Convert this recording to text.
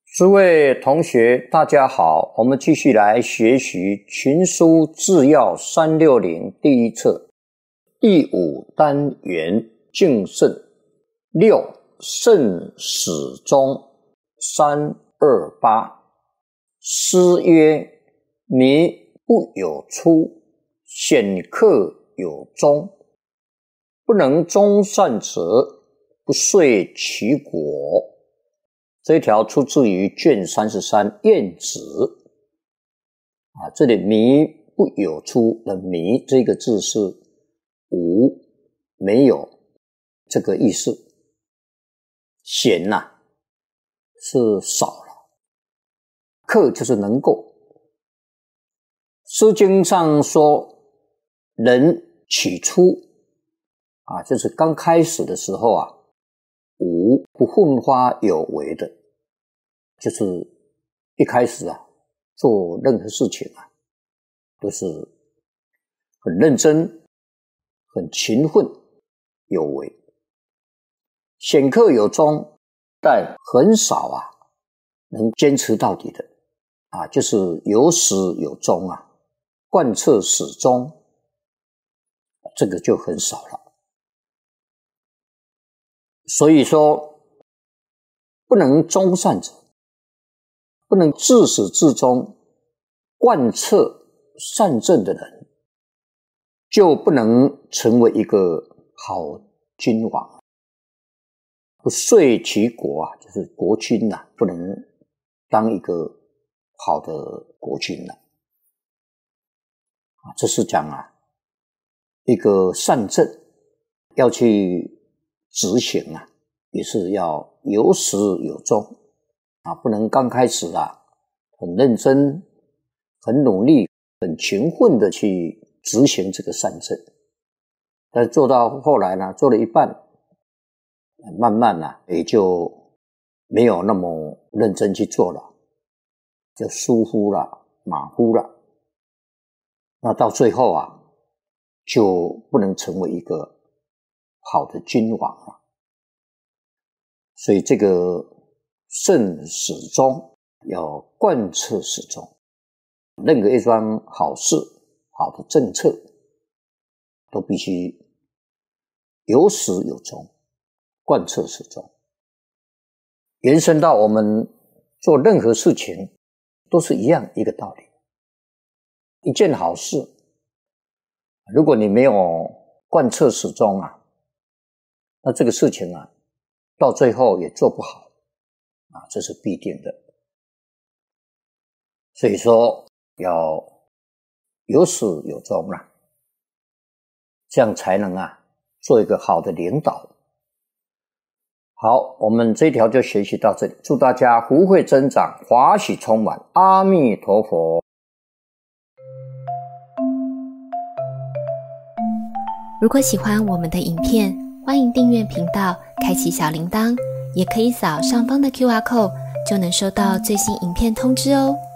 诸位同学大家好，我们继续来学习群书治要360第一册第5单元敬慎6慎始终328。诗曰：迷不有初，显克有终，不能终善者，不遂其果。这一条出自于卷33晏子这里迷不有初的迷这个字是无，没有这个意思。显是少了，克就是能够。诗经上说人起初就是刚开始的时候无不奋发有为的，就是一开始做任何事情都是很认真很勤奋有为。显克有终，但很少能坚持到底的就是有始有终贯彻始终，这个就很少了。所以说不能终善者，不能自始至终贯彻善政的人，就不能成为一个好君王。不遂其国就是国君不能当一个好的国君这是讲一个善政要去执行也是要有始有终不能刚开始很认真很努力很勤奋的去执行这个善政，但是做到后来做了一半，慢慢也就没有那么认真去做了，就疏忽了马虎了，那到最后就不能成为一个好的君王了。所以这个慎始终要贯彻始终，任何一桩好事好的政策都必须有始有终，贯彻始终。延伸到我们做任何事情都是一样一个道理。一件好事如果你没有贯彻始终那这个事情到最后也做不好这是必定的。所以说要有始有终这样才能做一个好的领导。好，我们这一条就学习到这里，祝大家福慧增长，华喜充满，阿弥陀佛。 如果喜欢我们的影片，欢迎订阅频道，开启小铃铛，也可以扫上方的 QR code， 就能收到最新影片通知哦。